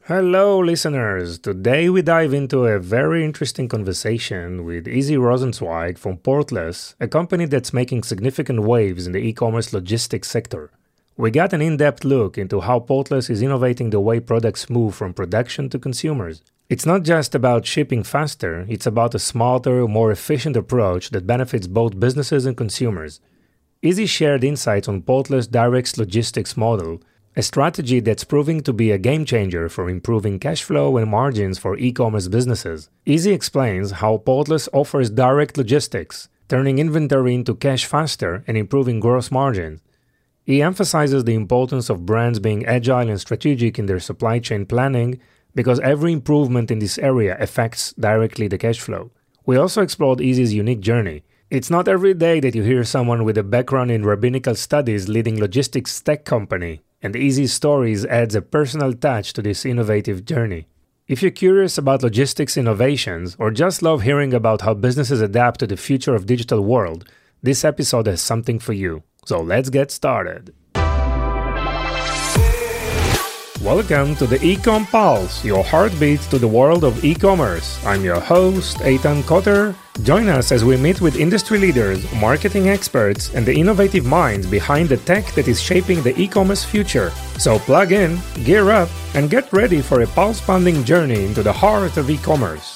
Hello, listeners. Today we dive into a very interesting conversation with Izzy Rosenzweig from Portless, a company that's making significant waves in the e-commerce logistics sector. We got an in-depth look into how Portless is innovating the way products move from production to consumers. It's not just about shipping faster, it's about a smarter, more efficient approach that benefits both businesses and consumers. Izzy shared insights on Portless Direct's logistics model, a strategy that's proving to be a game changer for improving cash flow and margins for e-commerce businesses. Izzy explains how Portless offers direct logistics, turning inventory into cash faster and improving gross margins. He emphasizes the importance of brands being agile and strategic in their supply chain planning because every improvement in this area affects directly the cash flow. We also explored Izzy's unique journey. It's not every day that you hear someone with a background in rabbinical studies leading logistics tech company, and Izzy's stories adds a personal touch to this innovative journey. If you're curious about logistics innovations or just love hearing about how businesses adapt to the future of digital world, this episode has something for you. So let's get started. Welcome to the Ecom Pulse, your heartbeat to the world of e-commerce. I'm your host, Eitan Kotter. Join us as we meet with industry leaders, marketing experts, and the innovative minds behind the tech that is shaping the e-commerce future. So plug in, gear up, and get ready for a pulse-pounding journey into the heart of e-commerce.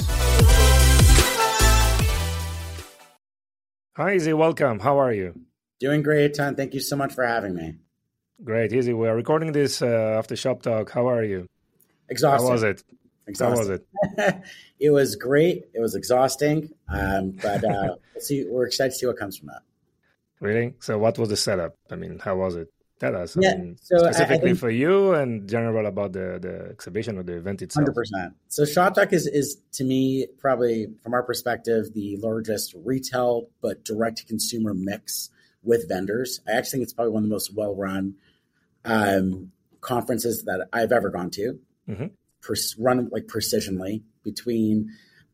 Hi, Izzy. Welcome. How are you? Doing great, Eitan. Thank you so much for having me. Great, Izzy. We are recording this after Shop Talk. How are you? Exhausting. How was it? Exhausting. How was it? It was great. It was exhausting, but we'll see. We're excited to see what comes from that. Really? So what was the setup? I mean, how was it? Tell us. Yeah, Specifically I think, for you and general about the exhibition or the event itself. 100%. So Shop Talk is, to me, probably from our perspective, the largest retail but direct-to-consumer mix with vendors. I actually think it's probably one of the most well-run conferences that I've ever gone to. Mm-hmm. Run like precisionally between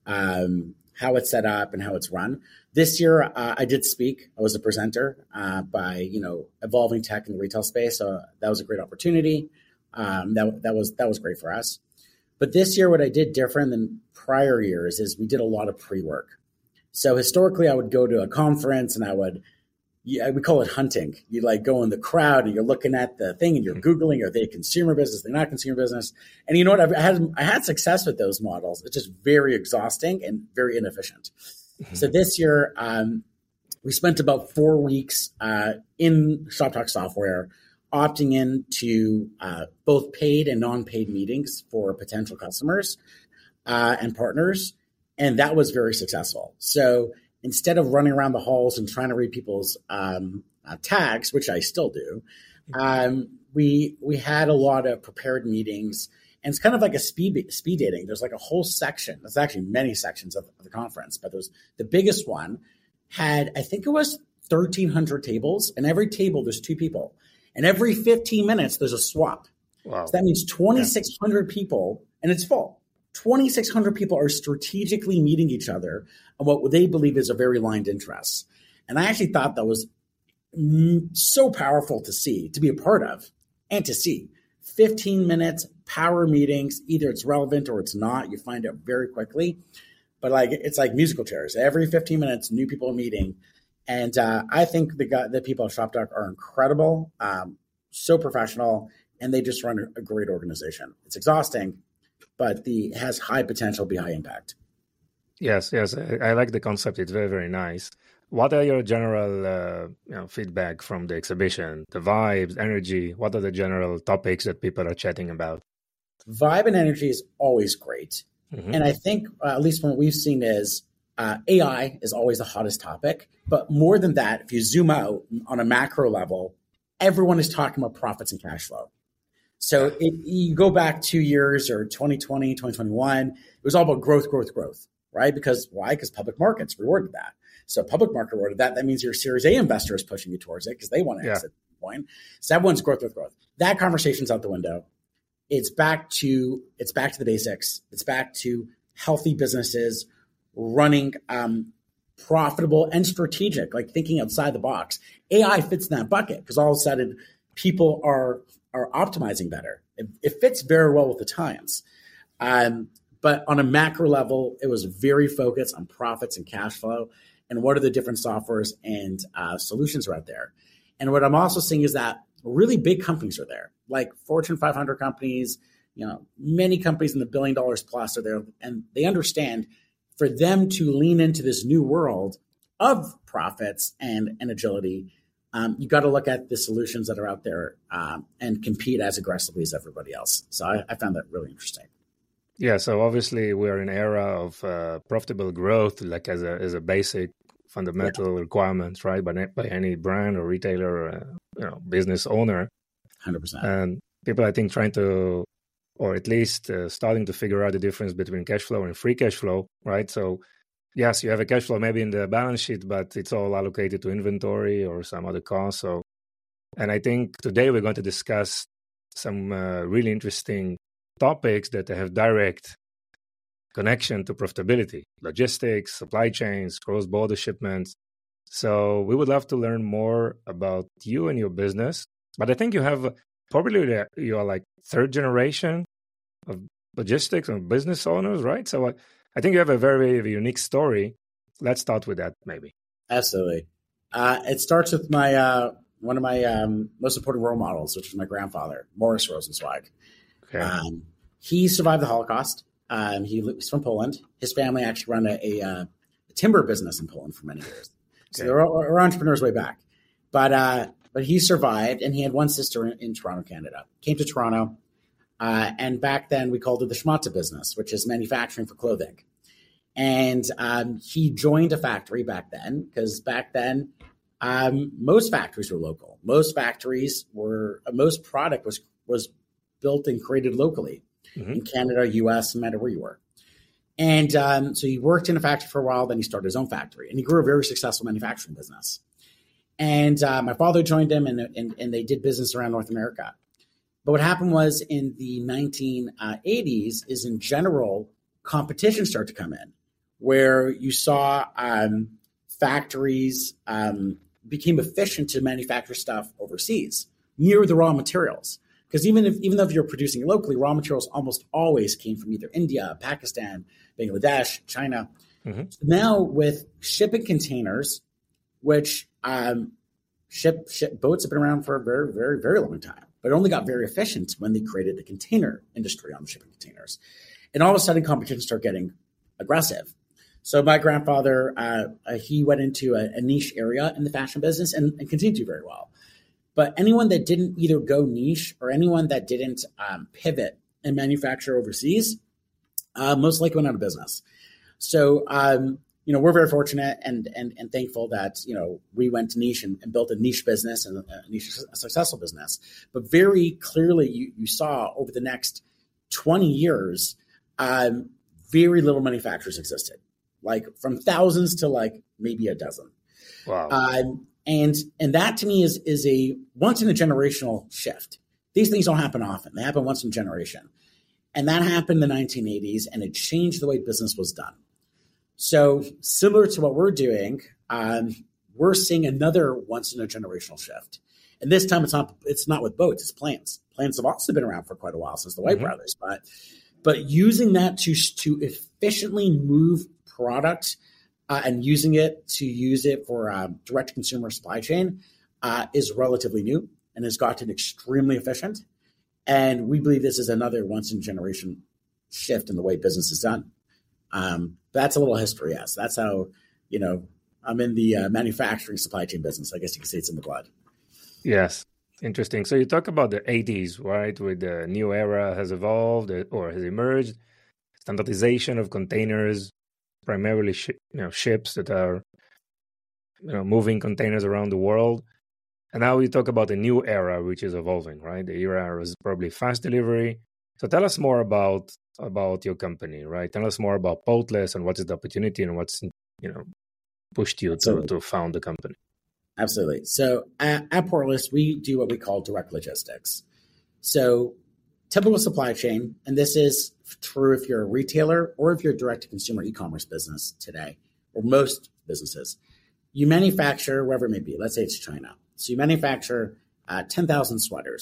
how it's set up and how it's run. This year, I did speak. I was a presenter by evolving tech in the retail space. So that was a great opportunity. That was great for us. But this year, what I did different than prior years is we did a lot of pre-work. So historically, I would go to a conference and we call it hunting. You like go in the crowd and you're looking at the thing and you're Googling, are they consumer business? They're not consumer business. And you know what? I had success with those models. It's just very exhausting and very inefficient. Mm-hmm. So this year, we spent about 4 weeks in Shop Talk software, opting into both paid and non-paid meetings for potential customers and partners. And that was very successful. So instead of running around the halls and trying to read people's tags, which I still do, we had a lot of prepared meetings. And it's kind of like a speed dating. There's like a whole section. There's actually many sections of the conference, but the biggest one had, I think it was 1,300 tables. And every table, there's 2 people. And every 15 minutes, there's a swap. Wow. So that means 2,600 people, and it's full. 2,600 people are strategically meeting each other on what they believe is a very aligned interest. And I actually thought that was so powerful to see, to be a part of, and to see. 15 minutes, power meetings, either it's relevant or it's not. You find out very quickly. But it's like musical chairs. Every 15 minutes, new people are meeting. And I think the people at Shop Talk are incredible, so professional, and they just run a great organization. It's exhausting, but it has high potential, be high impact. Yes. I like the concept. It's very, very nice. What are your general feedback from the exhibition? The vibes, energy, what are the general topics that people are chatting about? Vibe and energy is always great. Mm-hmm. And I think, at least from what we've seen, is AI is always the hottest topic. But more than that, if you zoom out on a macro level, everyone is talking about profits and cash flow. So you go back 2 years or 2020, 2021, it was all about growth, right? Because why? Because public markets rewarded that. So public market rewarded that. That means your Series A investor is pushing you towards it because they want to exit the point. So everyone's growth. That conversation's out the window. It's back to the basics. It's back to healthy businesses running profitable and strategic, like thinking outside the box. AI fits in that bucket because all of a sudden people are optimizing better. it fits very well with the times. But on a macro level, it was very focused on profits and cash flow and what are the different softwares and solutions are out there. And what I'm also seeing is that really big companies are there, like Fortune 500 companies, many companies in the $1 billion plus are there. And they understand for them to lean into this new world of profits and agility, you got to look at the solutions that are out there and compete as aggressively as everybody else. So I found that really interesting. Yeah, so obviously we're in an era of profitable growth, like as a basic fundamental requirement, right? By any brand or retailer or business owner. 100%. And people, I think, trying to, or at least starting to figure out the difference between cash flow and free cash flow, right? So yes, you have a cash flow maybe in the balance sheet, but it's all allocated to inventory or some other cost. So, and I think today we're going to discuss some really interesting topics that have direct connection to profitability, logistics, supply chains, cross-border shipments. So we would love to learn more about you and your business. But I think you have probably you are like third generation of logistics and business owners, right? So I think you have a very, very unique story. Let's start with that, maybe. Absolutely. It starts with my one of my most important role models, which is my grandfather, Morris Rosenzweig. Okay. He survived the Holocaust. He's from Poland. His family actually run a timber business in Poland for many years. So they're entrepreneurs way back. But he survived, and he had one sister in Toronto, Canada. Came to Toronto, and back then we called it the Schmatze business, which is manufacturing for clothing. And he joined a factory back then, because back then most factories were local. Most product was built and created locally in Canada, US, no matter where you were. And so he worked in a factory for a while, then he started his own factory, and he grew a very successful manufacturing business. And my father joined him, and they did business around North America. But what happened was in the 1980s is in general, competition started to come in, where you saw factories became efficient to manufacture stuff overseas near the raw materials. Because even though if you're producing locally, raw materials almost always came from either India, Pakistan, Bangladesh, China. So now with shipping containers, which ship boats have been around for a very, very, very long time, but only got very efficient when they created the container industry on the shipping containers. And all of a sudden, competition started getting aggressive. So my grandfather, he went into a niche area in the fashion business and continued to do very well. But anyone that didn't either go niche or anyone that didn't pivot and manufacture overseas, most likely went out of business. So, we're very fortunate and thankful that, we went to niche and built a niche business and a successful business. But very clearly, you saw over the next 20 years, very little manufacturers existed, like from thousands to like maybe a dozen. Wow. And that to me is a once in a generational shift. These things don't happen often. They happen once in a generation. And that happened in the 1980s, and it changed the way business was done. So similar to what we're doing, we're seeing another once in a generational shift. And this time it's not with boats, it's planes. Planes have also been around for quite a while since the White Brothers, but using that to efficiently move product and using it for direct consumer supply chain is relatively new and has gotten extremely efficient. And we believe this is another once in a generation shift in the way business is done. That's a little history, yes. That's how, I'm in the manufacturing supply chain business. I guess you could say it's in the blood. Yes. Interesting. So you talk about the 80s, right? Where the new era has evolved or has emerged, standardization of containers, primarily ships that are moving containers around the world. And now we talk about the new era, which is evolving, right? The era is probably fast delivery. So tell us more about your company, right? Tell us more about Portless and what is the opportunity and what's pushed you to found the company. Absolutely. So at Portless, we do what we call direct logistics. So typical supply chain, and this is true if you're a retailer or if you're a direct-to-consumer e-commerce business today, or most businesses. You manufacture wherever it may be. Let's say it's China. So you manufacture 10,000 sweaters.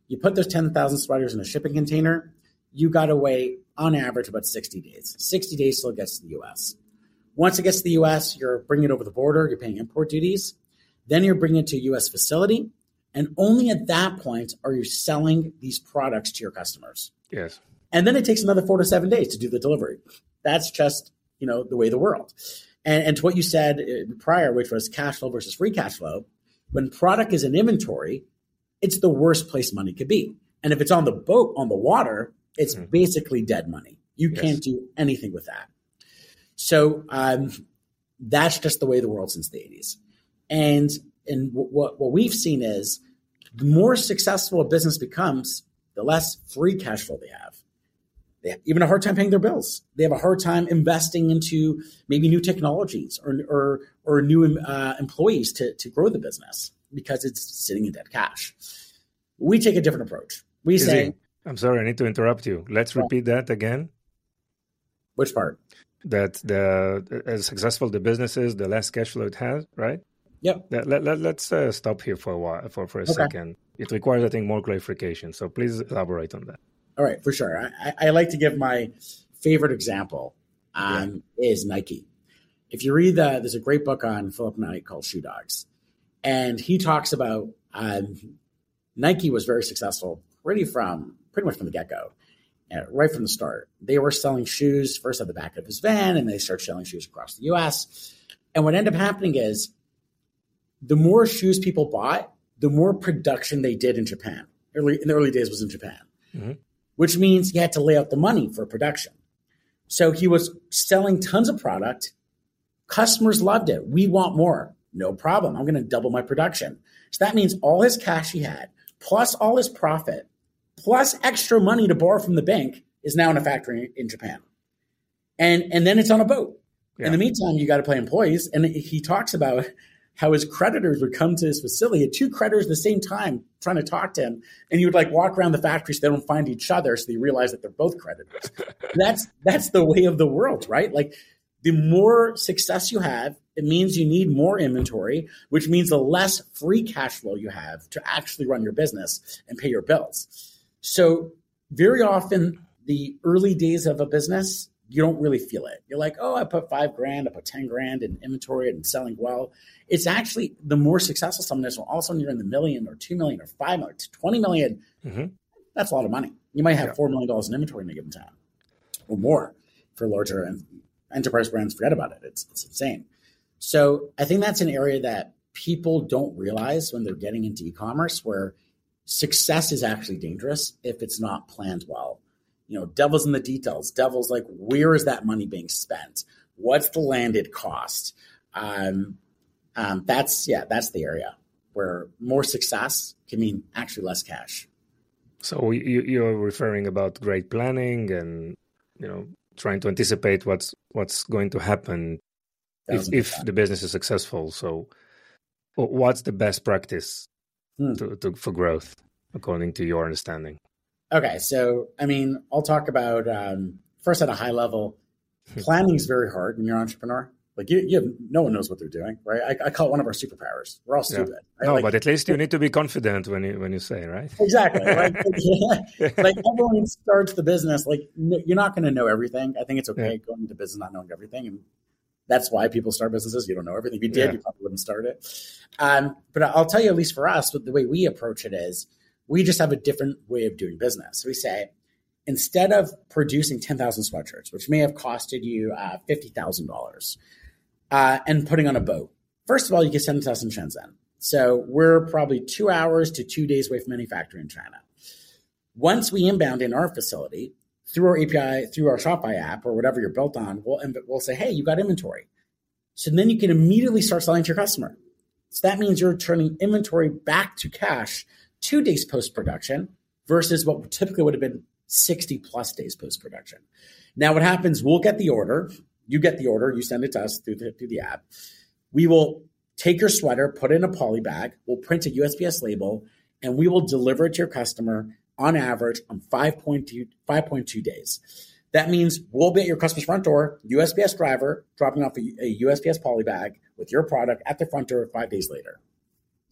You put those 10,000 sweaters in a shipping container, you got to wait on average about 60 days. 60 days till it gets to the US. Once it gets to the US, you're bringing it over the border, you're paying import duties. Then you're bringing it to a US facility. And only at that point are you selling these products to your customers. Yes. And then it takes another 4 to 7 days to do the delivery. That's just, the way of the world. And to what you said prior, which was cash flow versus free cash flow, when product is in inventory, it's the worst place money could be. And if it's on the boat, on the water, it's basically dead money. You can't do anything with that. So that's just the way of the world since the 80s. And what we've seen is the more successful a business becomes, the less free cash flow they have. They have even a hard time paying their bills. They have a hard time investing into maybe new technologies or new employees to grow the business because it's sitting in dead cash. We take a different approach. We say, I'm sorry, I need to interrupt you. Let's repeat that again. Which part? That as successful the business is, the less cash flow it has, right? Yep. Let's stop here for a while, for a second. It requires, I think, more clarification. So please elaborate on that. All right, for sure. I like to give my favorite example is Nike. If you read there's a great book on Philip Knight called Shoe Dogs. And he talks about Nike was very successful pretty much from the get-go. Right from the start. They were selling shoes first at the back of his van, and they started selling shoes across the US. And what ended up happening is the more shoes people bought, the more production they did in Japan. In the early days was in Japan, which means he had to lay out the money for production. So he was selling tons of product. Customers loved it. We want more. No problem. I'm going to double my production. So that means all his cash he had, plus all his profit, plus extra money to borrow from the bank is now in a factory in Japan. And then it's on a boat. Yeah. In the meantime, you got to pay employees. And he talks about how his creditors would come to his facility. He had 2 creditors at the same time trying to talk to him. And he would walk around the factory so they don't find each other. So they realize that they're both creditors. That's the way of the world, right? The more success you have, it means you need more inventory, which means the less free cash flow you have to actually run your business and pay your bills. So very often the early days of a business, you don't really feel it. You're like, oh, I put $5,000, I put $10,000 in inventory and selling well. It's actually the more successful someone is, all of a sudden you're in the million or 2 million or 5 million, 20 million. That's a lot of money. You might have $4 million in inventory in a given time or more for larger enterprise brands. Forget about it. It's insane. So I think that's an area that people don't realize when they're getting into e-commerce, where success is actually dangerous if it's not planned well. Devil's in the details. Devil's where is that money being spent? What's the landed cost? That's the area where more success can mean actually less cash. So you're referring about great planning and, trying to anticipate what's going to happen if the business is successful. So what's the best practice for growth, according to your understanding? Okay, so, I'll talk about, first at a high level, planning is very hard when you're an entrepreneur. No one knows what they're doing, right? I call it one of our superpowers. We're all stupid. Yeah. Right? No, but at least you need to be confident when you say, right? Exactly. Right? Everyone starts the business, you're not going to know everything. I think it's okay going into business not knowing everything. And that's why people start businesses. You don't know everything. If you did, you probably wouldn't start it. But I'll tell you, at least for us, the way we approach it is, we just have a different way of doing business. We say, instead of producing 10,000 sweatshirts, which may have costed you $50,000, and putting on a boat, first of all, you can send it to us in Shenzhen. So we're probably 2 hours to 2 days away from any factory in China. Once we inbound in our facility, through our API, through our Shopify app or whatever you're built on, we'll say, hey, you got inventory. So then you can immediately start selling to your customer. So that means you're turning inventory back to cash 2 days post-production versus what typically would have been 60 plus days post-production. Now what happens, we'll get the order. You get the order. You send it to us through the app. We will take your sweater, put it in a poly bag. We'll print a USPS label, and we will deliver it to your customer on average on 5.2 days. That means we'll be at your customer's front door, USPS driver, dropping off a USPS poly bag with your product at the front door 5 days later.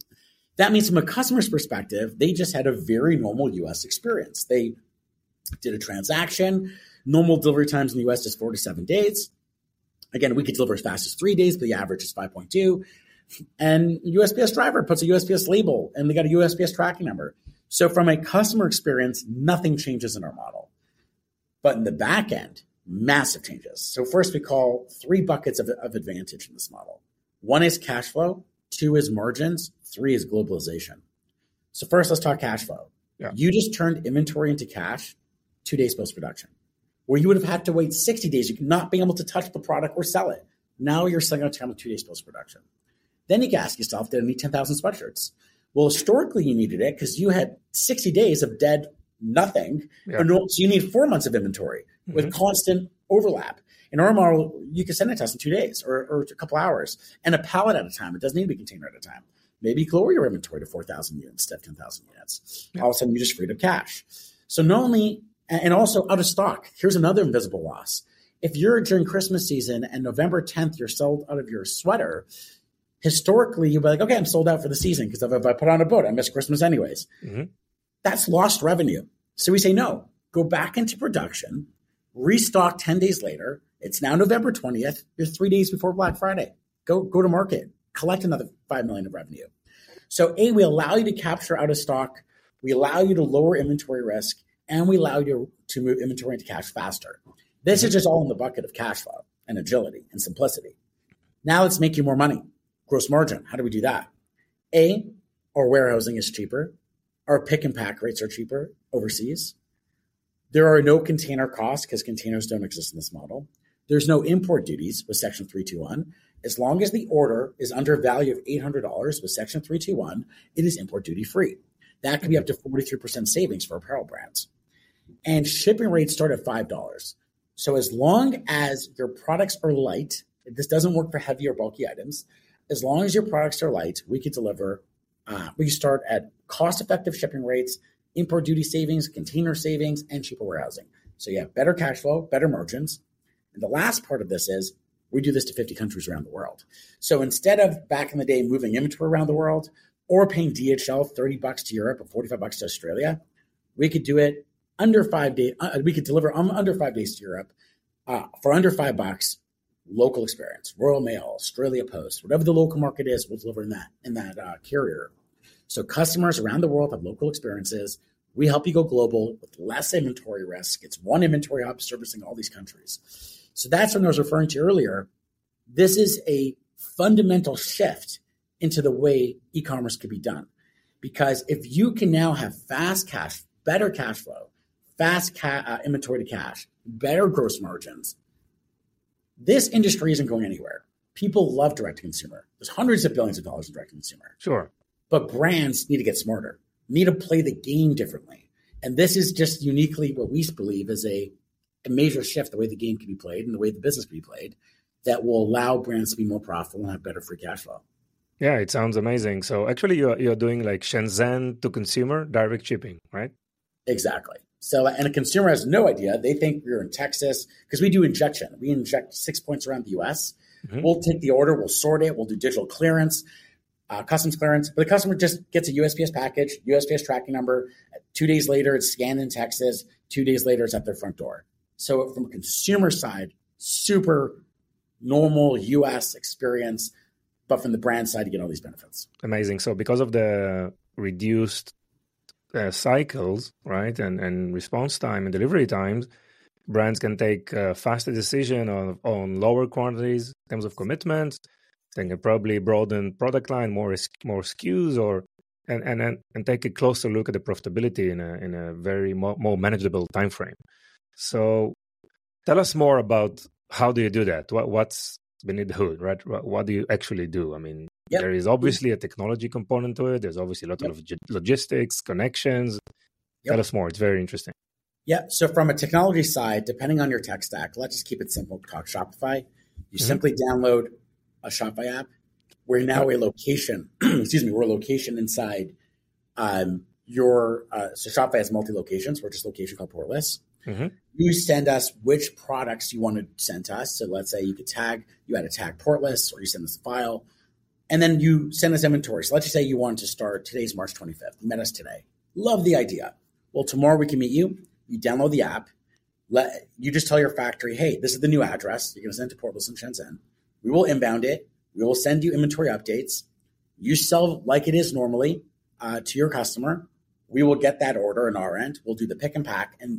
That means from a customer's perspective, they just had a very normal US experience. They did a transaction. Normal delivery times in the US is 4 to 7 days. Again, we could deliver as fast as 3 days, but the average is 5.2. And USPS driver puts a USPS label and they got a USPS tracking number. So from a customer experience, nothing changes in our model. But in the back end, massive changes. So first we call 3 buckets of advantage in this model. 1 is cash flow, 2 is margins, 3 is globalization. So first, let's talk cash flow. Yeah. You just turned inventory into cash 2 days post-production, where you would have had to wait 60 days. You could not be able to touch the product or sell it. Now you're selling it on 2 days post-production. Then you can ask yourself, did I need 10,000 sweatshirts? Well, historically, you needed it because you had 60 days of dead nothing. Yeah. So you need 4 months of inventory with constant overlap. In our model, you can send it to us in 2 days or a couple hours and a pallet at a time. It doesn't need to be a container at a time. Maybe you can lower your inventory to 4,000 units instead of 10,000 units. Yeah. All of a sudden, you just freed up cash. So not only, and also out of stock, here's another invisible loss. If you're during Christmas season and November 10th, you're sold out of your sweater, historically, you'll be like, okay, I'm sold out for the season because if I put on a boat, I miss Christmas anyways. Mm-hmm. That's lost revenue. So we say, no, go back into production, restock 10 days later. It's now November 20th. You're 3 days before Black Friday. Go to market, collect another $5 million of revenue. So we allow you to capture out of stock. We allow you to lower inventory risk, and we allow you to move inventory into cash faster. This is just all in the bucket of cash flow and agility and simplicity. Now let's make you more money. Gross margin. How do we do that? Our warehousing is cheaper. Our pick and pack rates are cheaper overseas. There are no container costs because containers don't exist in this model. There's no import duties with Section 321. As long as the order is under a value of $800 with Section 321, it is import duty free. That could be up to 43% savings for apparel brands. And shipping rates start at $5. So as long as your products are light, this doesn't work for heavy or bulky items. As long as your products are light, we could deliver, we start at cost-effective shipping rates, import duty savings, container savings, and cheaper warehousing. So you have better cash flow, better margins. And the last part of this is we do this to 50 countries around the world. So instead of back in the day moving inventory around the world or paying DHL $30 to Europe or $45 to Australia, we could do it under 5 days. We could deliver under 5 days to Europe for under $5. Local experience, Royal Mail, Australia Post, whatever the local market is, we'll deliver in that carrier. So customers around the world have local experiences. We help you go global with less inventory risk. It's one inventory hub servicing all these countries. So that's what I was referring to earlier. This is a fundamental shift into the way e-commerce could be done. Because if you can now have fast cash, better cash flow, fast inventory to cash, better gross margins, this industry isn't going anywhere. People love direct-to-consumer. There's hundreds of billions of dollars in direct-to-consumer. Sure. But brands need to get smarter, need to play the game differently. And this is just uniquely what we believe is a major shift, the way the game can be played and the way the business can be played, that will allow brands to be more profitable and have better free cash flow. Yeah, it sounds amazing. So actually you're doing like Shenzhen to consumer direct shipping, right? Exactly. So, and a consumer has no idea. They think we're in Texas because we do injection. We inject 6 points around the U.S. Mm-hmm. We'll take the order, we'll sort it, we'll do digital clearance, customs clearance. But the customer just gets a USPS package, USPS tracking number. 2 days later, it's scanned in Texas. 2 days later, it's at their front door. So from a consumer side, super normal U.S. experience, but from the brand side, you get all these benefits. Amazing. So because of the reduced cycles, right, and response time and delivery times, brands can take a faster decision on lower quantities in terms of commitments. They can probably broaden product line, more SKUs, and take a closer look at the profitability in a very more manageable time frame. So, tell us more about how do you do that? What's beneath the hood, right? What do you actually do? I mean, there is obviously a technology component to it. There's obviously a lot of logistics, connections. Tell us more. It's very interesting. Yeah. So from a technology side, depending on your tech stack, let's just keep it simple. Talk Shopify. You simply download a Shopify app. We're now a location. We're a location inside your. So Shopify has multi-locations. We're just a location called Portless. Mm-hmm. You send us which products you want to send to us. So let's say you add a tag Portless, or you send us a file. And then you send us inventory. So let's just say you want to start, today's March 25th. You met us today. Love the idea. Well, tomorrow we can meet you. You download the app. You just tell your factory, hey, this is the new address. You're going to send it to Portless in Shenzhen. We will inbound it. We will send you inventory updates. You sell like it is normally to your customer. We will get that order on our end. We'll do the pick and pack. And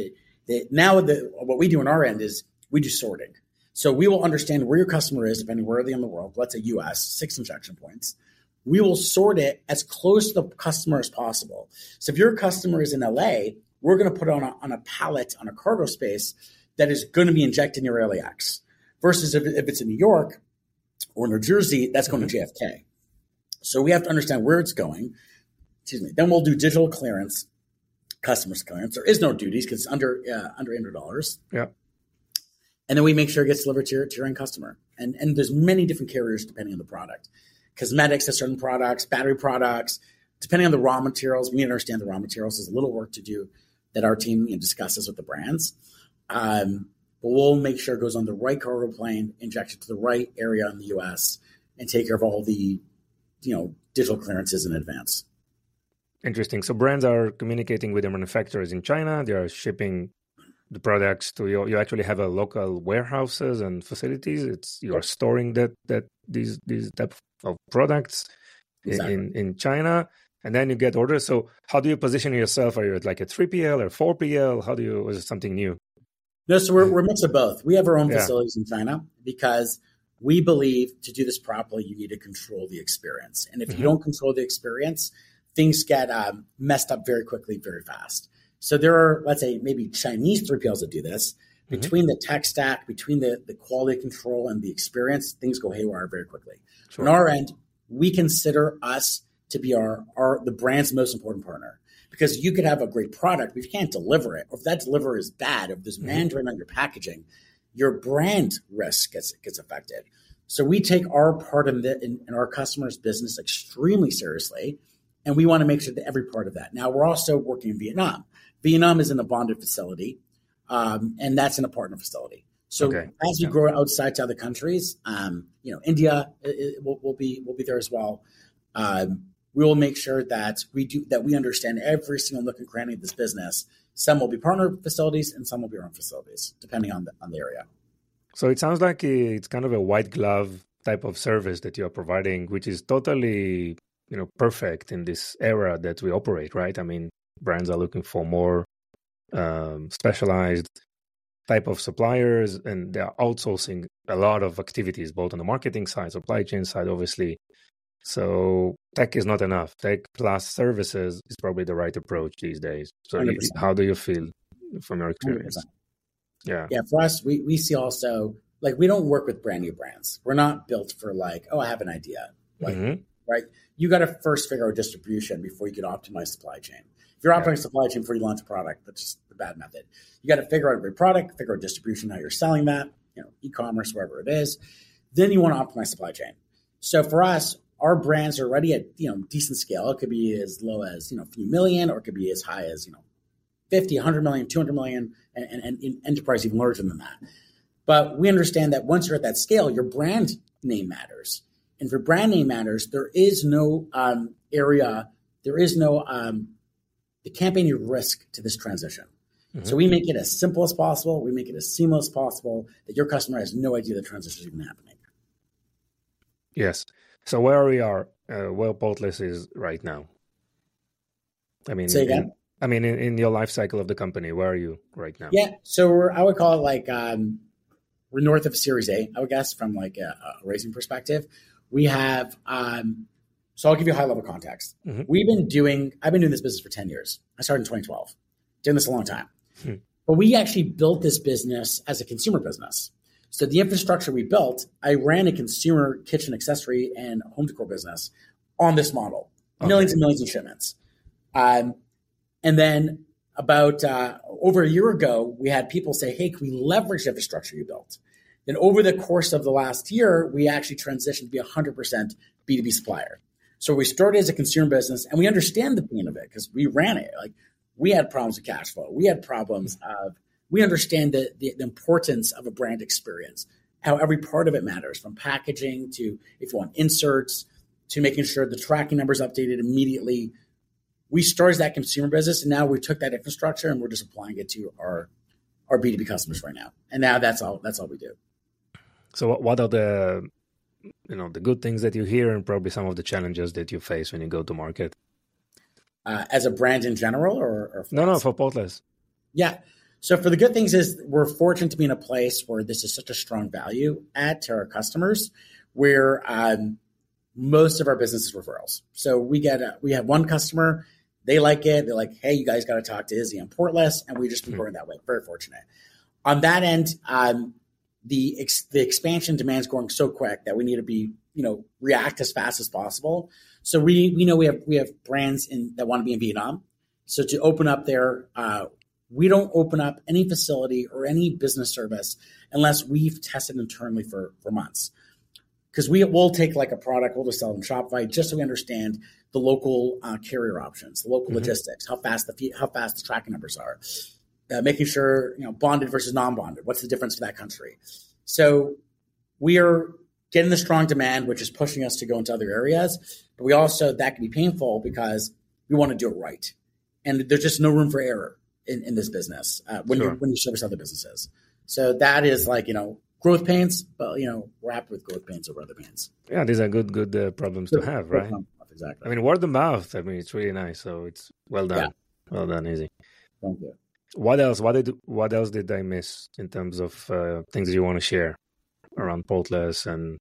what we do on our end is we do sorting. So we will understand where your customer is, depending where they're in the world. Let's say US, 6 injection points. We will sort it as close to the customer as possible. So if your customer is in LA, we're going to put it on a pallet on a cargo space that is going to be injected near LAX. Versus if it's in New York or New Jersey, that's going to JFK. So we have to understand where it's going. Then we'll do digital clearance, customs clearance. There is no duties because it's under $800. Yeah. And then we make sure it gets delivered to your end customer. And there's many different carriers depending on the product. Cosmetics has certain products, battery products, depending on the raw materials. We need to understand the raw materials. There's a little work to do that our team discusses with the brands. But we'll make sure it goes on the right cargo plane, inject it to the right area in the US, and take care of all the digital clearances in advance. Interesting. So brands are communicating with their manufacturers in China. They are shipping the products to you. You actually have a local warehouses and facilities. You are storing these type of products in China, and then you get orders. So how do you position yourself? Are you like a 3PL or 4PL? Is it something new? No, so we're a mix of both. We have our own facilities in China because we believe to do this properly, you need to control the experience. And if you don't control the experience, things get messed up very quickly, very fast. So there are, let's say, maybe Chinese 3PLs that do this. Between the tech stack, between the quality control and the experience, things go haywire very quickly. Sure. On our end, we consider us to be the brand's most important partner. Because you could have a great product, but if you can't deliver it, or if that delivery is bad, if there's Mandarin on your packaging, your brand risk gets affected. So we take our part in our customers' business extremely seriously, and we want to make sure that every part of that. Now, we're also working in Vietnam. Vietnam is in a bonded facility, and that's in a partner facility. So as we grow outside to other countries, India will be there as well. We will make sure that we understand every single nook and cranny of this business. Some will be partner facilities, and some will be our own facilities, depending on the area. So it sounds like it's kind of a white glove type of service that you're providing, which is totally perfect in this era that we operate, right? I mean, brands are looking for more specialized type of suppliers, and they are outsourcing a lot of activities, both on the marketing side, supply chain side, obviously. So tech is not enough. Tech plus services is probably the right approach these days. So how do you feel from your experience? 100%. Yeah. For us, we see also, we don't work with brand new brands. We're not built for I have an idea. Right? You got to first figure out distribution before you can optimize supply chain. If you're optimizing supply chain before you launch a product, that's just the bad method. You got to figure out a great product, figure out distribution, how you're selling that, e-commerce, wherever it is. Then you want to optimize supply chain. So for us, our brands are already at decent scale. It could be as low as a few million, or it could be as high as 50, 100 million, 200 million, and in enterprise even larger than that. But we understand that once you're at that scale, your brand name matters. And if your brand name matters, there is no there can't be any risk to this transition. So we make it as simple as possible. We make it as seamless as possible that your customer has no idea the transition is even happening. Yes. So where we are, where Portless is right now? I mean, say again? In your life cycle of the company, where are you right now? Yeah. So I would call it we're north of Series A, I would guess, from a raising perspective. We have, so I'll give you a high level context. I've been doing this business for 10 years. I started in 2012, doing this a long time. But we actually built this business as a consumer business. So the infrastructure we built, I ran a consumer kitchen accessory and home decor business on this model, millions and millions of shipments. And then about over a year ago, we had people say, hey, can we leverage the infrastructure you built? Then over the course of the last year, we actually transitioned to be 100% B2B supplier. So we started as a consumer business, and we understand the pain of it because we ran it. We had problems with cash flow. We had problems we understand the importance of a brand experience. how every part of it matters, from packaging to if you want inserts to making sure the tracking number is updated immediately. We started that consumer business, and now we took that infrastructure and we're just applying it to our B2B customers right now. And now that's all we do. So what are the good things that you hear and probably some of the challenges that you face when you go to market? As a brand in general or for Portless? Yeah. So for the good things is we're fortunate to be in a place where this is such a strong value add to our customers, where most of our business is referrals. So we have one customer, they like it. They're like, hey, you guys got to talk to Izzy on Portless. And we just been growing that way. Very fortunate. On that end, the expansion demand is going so quick that we need to be, react as fast as possible. So we know we have brands that want to be in Vietnam. So to open up there, we don't open up any facility or any business service unless we've tested internally for months. Because we'll take like a product, we'll just sell it on Shopify just so we understand the local carrier options, the local logistics, how fast the tracking numbers are, making sure bonded versus non-bonded. What's the difference for that country? So we are getting the strong demand, which is pushing us to go into other areas. But we also that can be painful because we want to do it right, and there's just no room for error in this business when you service other businesses. So that is like growth pains, but we're happy with growth pains over other pains. Yeah, these are good problems to have, right? Exactly. I mean, word of mouth. I mean, it's really nice. So it's well done. Yeah. Well done, Izzy. Thank you. What else? What else did I miss in terms of things you want to share around Portless and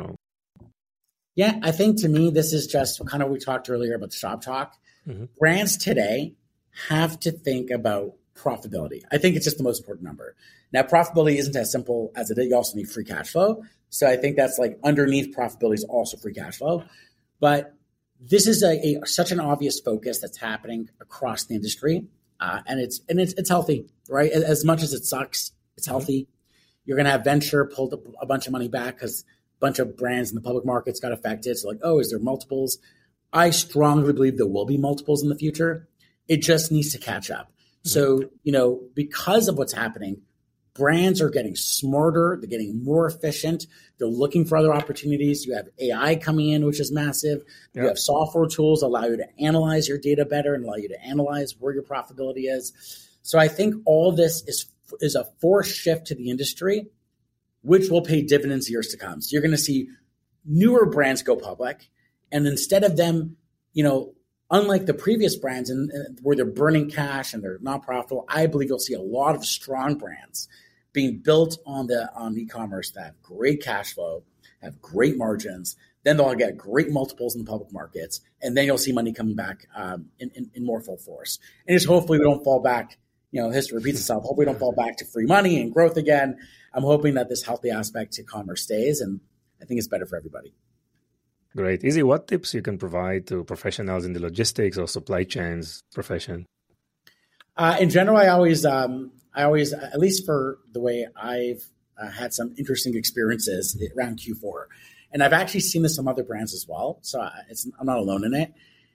Yeah, I think to me this is just kind of we talked earlier about the shop talk. Brands today have to think about profitability. I think it's just the most important number. Now, profitability isn't as simple as it is. You also need free cash flow. So I think that's like underneath profitability is also free cash flow. But this is such an obvious focus that's happening across the industry. And it's healthy, right? As much as it sucks, it's healthy. You're going to have venture pulled a bunch of money back because a bunch of brands in the public markets got affected. So like, is there multiples? I strongly believe there will be multiples in the future. It just needs to catch up. So, because of what's happening, brands are getting smarter. They're getting more efficient. They're looking for other opportunities. You have AI coming in, which is massive. Yep. You have software tools that allow you to analyze your data better and allow you to analyze where your profitability is. So I think all this is a forced shift to the industry, which will pay dividends years to come. So you're going to see newer brands go public. And instead of them, unlike the previous brands and where they're burning cash and they're not profitable, I believe you'll see a lot of strong brands being built on e-commerce that have great cash flow, have great margins. Then they'll get great multiples in the public markets, and then you'll see money coming back in more full force. And just hopefully we don't fall back. History repeats itself. Hopefully we don't fall back to free money and growth again. I'm hoping that this healthy aspect to commerce stays, and I think it's better for everybody. Great. Izzy, what tips you can provide to professionals in the logistics or supply chains profession? In general, I always, at least for the way I've had some interesting experiences around Q4. And I've actually seen this from other brands as well. So I'm not alone in it.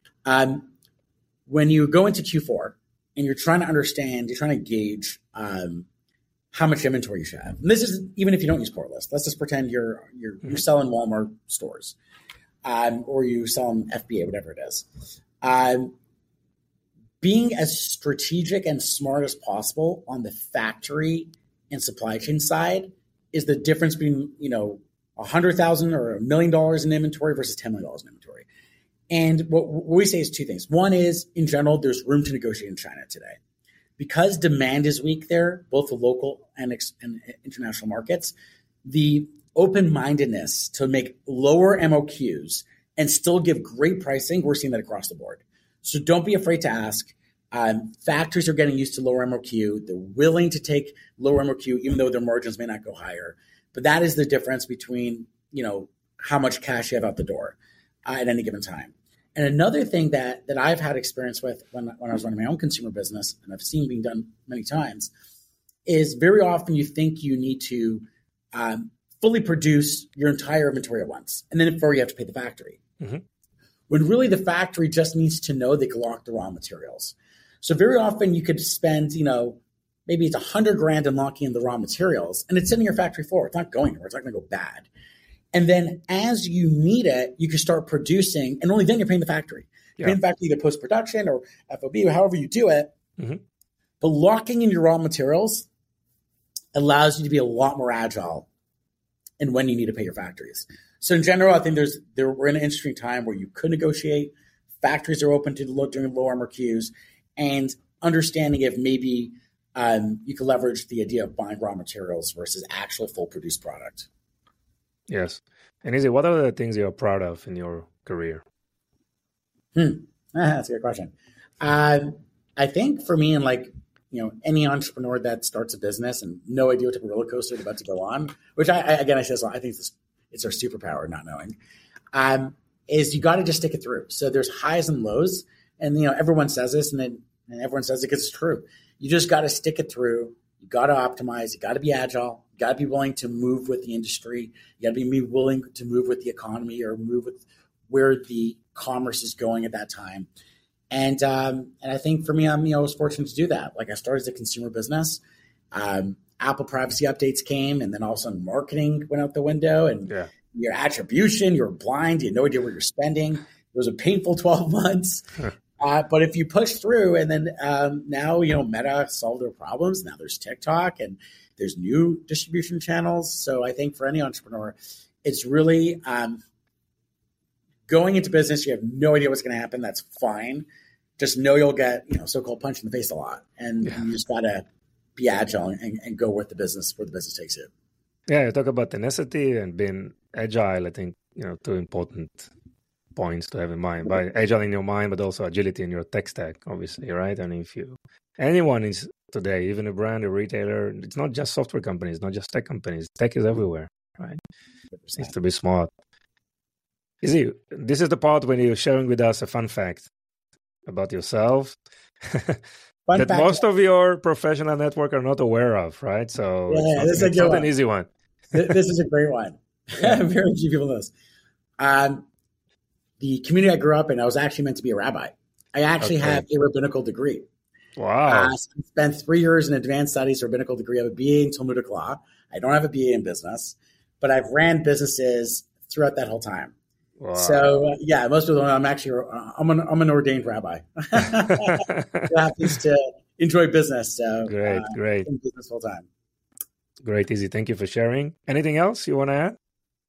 When you go into Q4 and you're trying to gauge how much inventory you should have. And this is even if you don't use Portless. Let's just pretend you're selling Walmart stores. Or you sell them FBA, whatever it is. Being as strategic and smart as possible on the factory and supply chain side is the difference between, $100,000 or $1 million in inventory versus $10 million in inventory. And what we say is two things. One is, in general, there's room to negotiate in China today. Because demand is weak there, both the local and international markets, the open-mindedness to make lower MOQs and still give great pricing, we're seeing that across the board. So don't be afraid to ask. Factories are getting used to lower MOQ. They're willing to take lower MOQ, even though their margins may not go higher. But that is the difference between, how much cash you have out the door at any given time. And another thing that I've had experience with when I was running my own consumer business, and I've seen being done many times, is very often you think you need to fully produce your entire inventory at once. And then before you have to pay the factory. When really the factory just needs to know they can lock the raw materials. So very often you could spend, maybe it's $100,000 in locking in the raw materials, and it's sitting in your factory floor. It's not going anywhere. It's not going to go bad. And then as you need it, you can start producing, and only then you're paying the factory. You're paying the factory either post-production or FOB or however you do it. Mm-hmm. But locking in your raw materials allows you to be a lot more agile in when you need to pay your factories. So in general, I think we're in an interesting time where you could negotiate. Factories are open to doing low MRQs, and understanding if maybe you can leverage the idea of buying raw materials versus actual full produced product. Yes. And Izzy, what are the things you're proud of in your career? That's a good question. I think for me, and any entrepreneur that starts a business and no idea what type of roller coaster they're about to go on, which I think it's our superpower, not knowing, is you got to just stick it through. So there's highs and lows, and everyone says this, and everyone says it because it's true. You just got to stick it through. You got to optimize. You got to be agile. You got to be willing to move with the industry. You got to be willing to move with the economy or move with where the commerce is going at that time. And I think for me, I was fortunate to do that. I started as a consumer business. Apple privacy updates came, and then all of a sudden marketing went out the window, and your attribution, you're blind, you had no idea where you're spending. It was a painful 12 months. But if you push through, and then now, Meta solved their problems. Now there's TikTok and there's new distribution channels. So I think for any entrepreneur, it's really going into business. You have no idea what's going to happen. That's fine. Just know you'll get, so-called punch in the face a lot. And you just got to be agile and go with the business where the business takes you. Yeah, you talk about tenacity and being agile. I think, two important points to have in mind. By agile in your mind, but also agility in your tech stack, obviously, right? And if anyone is today, even a brand, a retailer, it's not just software companies, not just tech companies. Tech is everywhere, right? 100%. It needs to be smart. Izzy, this is the part when you're sharing with us a fun fact about yourself that most of your professional network are not aware of, right? So this is not an easy one. This is a great one. Very few people know this. The community I grew up in, I was actually meant to be a rabbi. I actually have a rabbinical degree. Wow. I spent 3 years in advanced studies, rabbinical degree. I have a BA in Talmudic law. I don't have a BA in business, but I've ran businesses throughout that whole time. Wow. So most people know I'm an ordained rabbi who happens to enjoy business. So great. In business full time. Great, Izzy. Thank you for sharing. Anything else you want to add?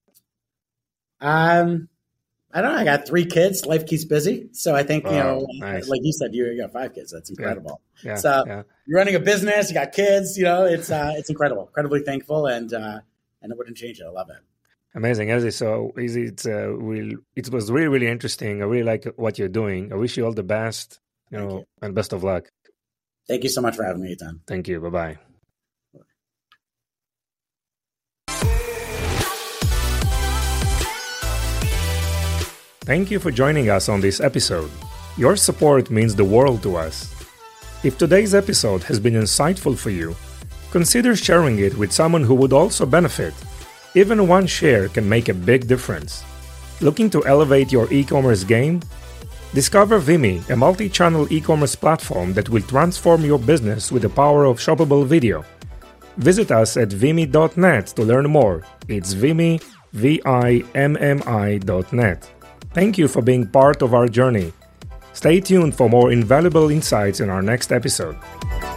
I don't know. I got 3 kids. Life keeps busy. So I think, nice. Like you said, you got 5 kids. That's incredible. Yeah. So you're running a business, you got kids, it's incredible. Incredibly thankful. And I wouldn't change it. I love it. Amazing, Izzy. So Izzy, it was really, really interesting. I really like what you're doing. I wish you all the best, and best of luck. Thank you so much for having me, Ethan. Thank you. Bye-bye. Thank you for joining us on this episode. Your support means the world to us. If today's episode has been insightful for you, consider sharing it with someone who would also benefit. Even one share can make a big difference. Looking to elevate your e-commerce game? Discover Vimy, a multi-channel e-commerce platform that will transform your business with the power of shoppable video. Visit us at vimy.net to learn more. It's Vimy, VIMMI.net. Thank you for being part of our journey. Stay tuned for more invaluable insights in our next episode.